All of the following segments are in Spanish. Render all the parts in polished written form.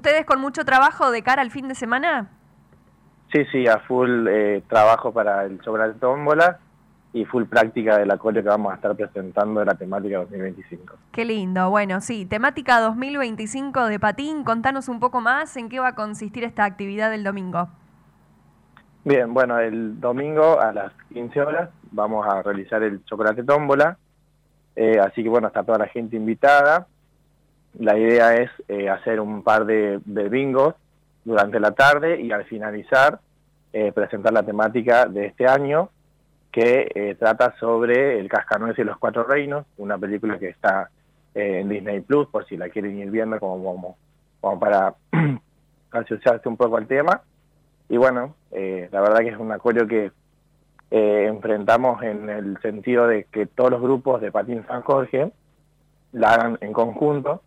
¿Ustedes con mucho trabajo de cara al fin de semana? Sí, a full trabajo para el Chocolate Tómbola y full práctica del acorio que vamos a estar presentando de la temática 2025. Qué lindo. Bueno, sí, temática 2025 de patín. Contanos un poco más en qué va a consistir esta actividad del domingo. Bien, bueno, el domingo a las 15 horas vamos a realizar el Chocolate Tómbola, así que bueno, está toda la gente invitada. La idea es hacer un par de bingos durante la tarde y al finalizar presentar la temática de este año, que trata sobre El Cascanueces y los Cuatro Reinos, una película que está en Disney Plus, por si la quieren ir viendo como para asociarse un poco al tema. Y bueno, la verdad que es un acorio que enfrentamos en el sentido de que todos los grupos de Patín San Jorge la hagan en conjunto.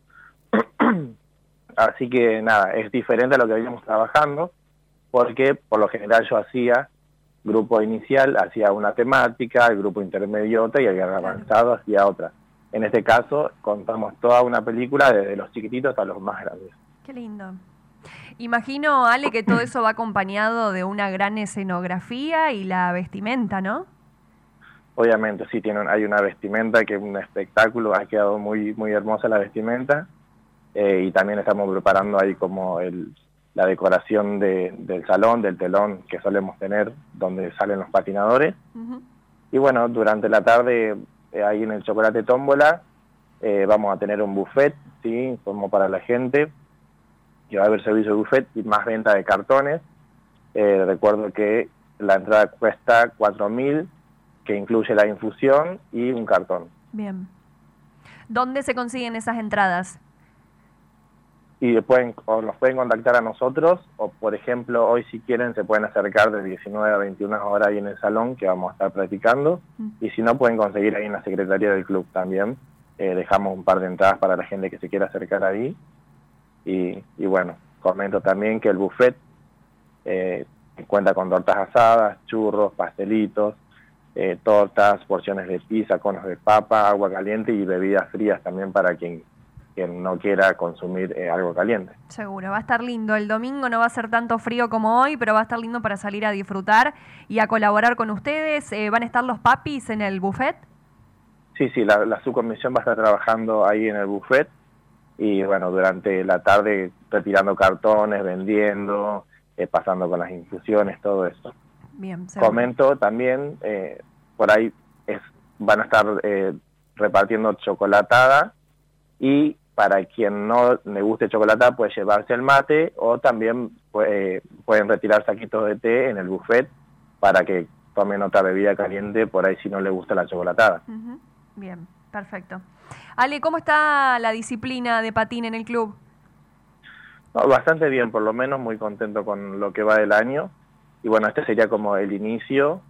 Así que nada, es diferente a lo que veníamos trabajando, porque por lo general yo hacía grupo inicial, hacía una temática, el grupo intermedio otra y el avanzado hacía otra. En este caso contamos toda una película desde los chiquititos hasta los más grandes. Qué lindo. Imagino, Ale, que todo eso va acompañado de una gran escenografía y la vestimenta, ¿no? Obviamente, sí, hay una vestimenta que es un espectáculo, ha quedado muy, muy hermosa la vestimenta, y también estamos preparando ahí como la decoración del salón, del telón que solemos tener, donde salen los patinadores. Uh-huh. Y bueno, durante la tarde, ahí en el Chocolate Tómbola, vamos a tener un buffet, ¿sí? Como para la gente, que va a haber servicio de buffet y más venta de cartones. Recuerdo que la entrada cuesta 4.000, que incluye la infusión y un cartón. Bien. ¿Dónde se consiguen esas entradas? Y o nos pueden contactar a nosotros, o por ejemplo, hoy si quieren se pueden acercar de 19 a 21 horas ahí en el salón, que vamos a estar practicando, y si no pueden conseguir ahí en la secretaría del club también. Dejamos un par de entradas para la gente que se quiera acercar ahí. Y bueno, comento también que el buffet cuenta con tortas asadas, churros, pastelitos, tortas, porciones de pizza, conos de papa, agua caliente y bebidas frías también para quien no quiera consumir algo caliente. Seguro, va a estar lindo. El domingo no va a ser tanto frío como hoy, pero va a estar lindo para salir a disfrutar y a colaborar con ustedes. ¿Van a estar los papis en el buffet? Sí, la subcomisión va a estar trabajando ahí en el buffet y bueno, durante la tarde retirando cartones, vendiendo, pasando con las infusiones, todo eso. Bien, seguro. Comento también, por ahí van a estar repartiendo chocolatada, y para quien no le guste chocolatada puede llevarse el mate, o también pueden retirar saquitos de té en el buffet para que tomen otra bebida caliente por ahí si no le gusta la chocolatada. Uh-huh. Bien, perfecto. Ale, ¿cómo está la disciplina de patín en el club? No, bastante bien, por lo menos muy contento con lo que va del año. Y bueno, este sería como el inicio,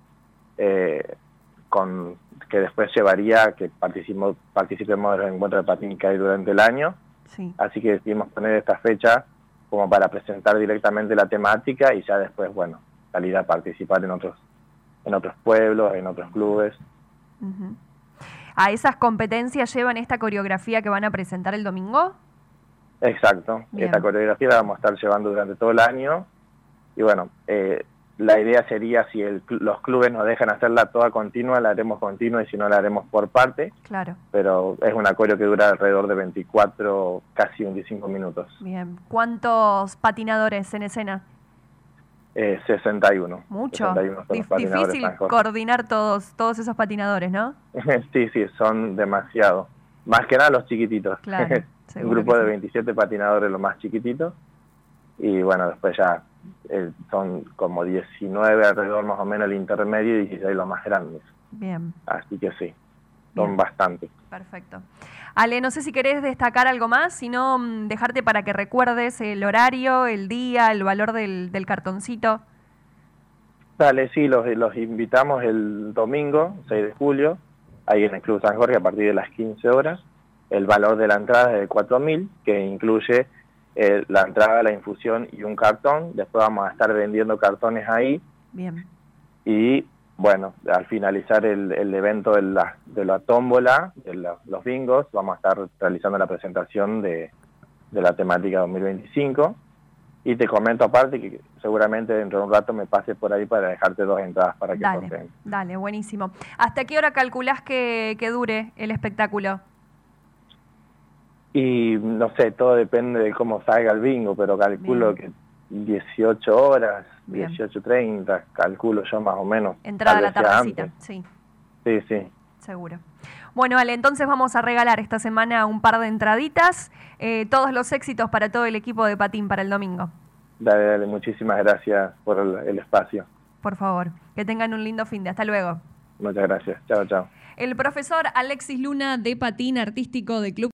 que después llevaría que participemos de los encuentros de patín que hay durante el año. Sí. Así que decidimos poner esta fecha como para presentar directamente la temática y ya después, bueno, salir a participar en otros pueblos, en otros clubes. Uh-huh. ¿A esas competencias llevan esta coreografía que van a presentar el domingo? Exacto. Bien. Esta coreografía la vamos a estar llevando durante todo el año. Y bueno, la idea sería, si los clubes nos dejan hacerla toda continua, la haremos continua, y si no, la haremos por parte. Claro. Pero es un coreo que dura alrededor de 24, casi 25 minutos. Bien. ¿Cuántos patinadores en escena? 61. Mucho. 61 Difícil coordinar todos esos patinadores, ¿no? Sí, son demasiado. Más que nada los chiquititos. Claro. Un grupo de 27 patinadores, los más chiquititos. Y bueno, después ya son como 19 alrededor más o menos el intermedio y 16 los más grandes. Bien. Así que sí, son bastantes. Perfecto. Ale, no sé si querés destacar algo más, sino dejarte para que recuerdes el horario, el día, el valor del cartoncito. Dale, sí, los invitamos el domingo, 6 de julio, ahí en el Club San Jorge a partir de las 15 horas. El valor de la entrada es de 4.000, que incluye la entrada, la infusión y un cartón. Después vamos a estar vendiendo cartones ahí. Bien. Y bueno, al finalizar el evento de la tómbola, los bingos, vamos a estar realizando la presentación de de la temática 2025. Y te comento aparte que seguramente dentro de un rato me pase por ahí para dejarte 2 entradas para que sorteen. Dale, buenísimo. ¿Hasta qué hora calculás que dure el espectáculo? Y no sé, todo depende de cómo salga el bingo, pero calculo que 18 horas, 18:30, calculo yo más o menos. Entrada a la tardecita, sí. Sí, sí. Seguro. Bueno, Ale, entonces vamos a regalar esta semana un par de entraditas, todos los éxitos para todo el equipo de patín para el domingo. Dale, muchísimas gracias por el espacio. Por favor, que tengan un lindo fin de. Hasta luego. Muchas gracias. Chao, chao. El profesor Alexis Luna de patín artístico de Club